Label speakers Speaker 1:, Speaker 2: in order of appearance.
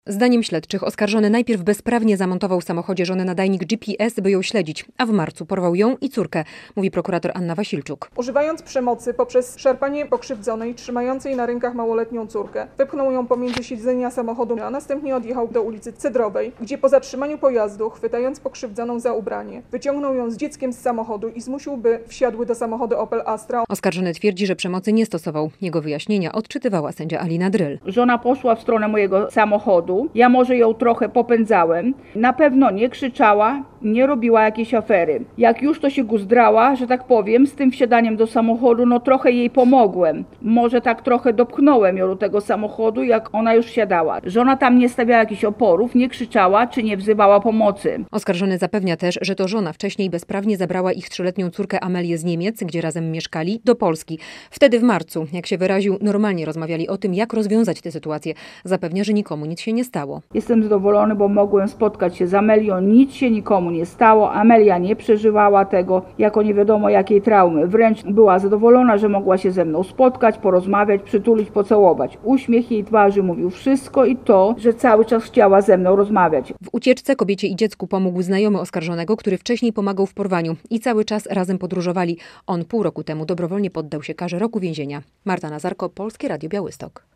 Speaker 1: Zdaniem śledczych oskarżony najpierw bezprawnie zamontował w samochodzie żony nadajnik GPS, by ją śledzić, a w marcu porwał ją i córkę, mówi prokurator Anna Wasilczuk.
Speaker 2: Używając przemocy poprzez szarpanie pokrzywdzonej, trzymającej na rękach małoletnią córkę, wepchnął ją pomiędzy siedzenia samochodu, a następnie odjechał do ulicy Cedrowej, gdzie po zatrzymaniu pojazdu, chwytając pokrzywdzoną za ubranie, wyciągnął ją z dzieckiem z samochodu i zmusił, by wsiadły do samochodu Opel Astra.
Speaker 1: Oskarżony twierdzi, że przemocy nie stosował. Jego wyjaśnienia odczytywała sędzia Alina Dryl.
Speaker 3: Żona poszła w stronę mojego samochodu. Ja może ją trochę popędzałem. Na pewno nie krzyczała, nie robiła jakiejś afery. Jak już to się guzdrała, że tak powiem, z tym wsiadaniem do samochodu, no trochę jej pomogłem. Może tak trochę dopchnąłem ją do tego samochodu, jak ona już wsiadała. Żona tam nie stawiała jakichś oporów, nie krzyczała czy nie wzywała pomocy.
Speaker 1: Oskarżony zapewnia też, że to żona wcześniej bezprawnie zabrała ich 3-letnią córkę Amelię z Niemiec, gdzie razem mieszkali, do Polski. Wtedy w marcu, jak się wyraził, normalnie rozmawiali o tym, jak rozwiązać tę sytuację. Zapewnia, że nikomu nic się nie stało.
Speaker 3: Jestem zadowolony, bo mogłem spotkać się z Amelią. Nic się nikomu nie stało. Amelia nie przeżywała tego jako nie wiadomo jakiej traumy. Wręcz była zadowolona, że mogła się ze mną spotkać, porozmawiać, przytulić, pocałować. Uśmiech jej twarzy mówił wszystko i to, że cały czas chciała ze mną rozmawiać.
Speaker 1: W ucieczce kobiecie i dziecku pomógł znajomy oskarżonego, który wcześniej pomagał w porwaniu i cały czas razem podróżowali. On pół roku temu dobrowolnie poddał się karze roku więzienia. Marta Nazarko, Polskie Radio Białystok.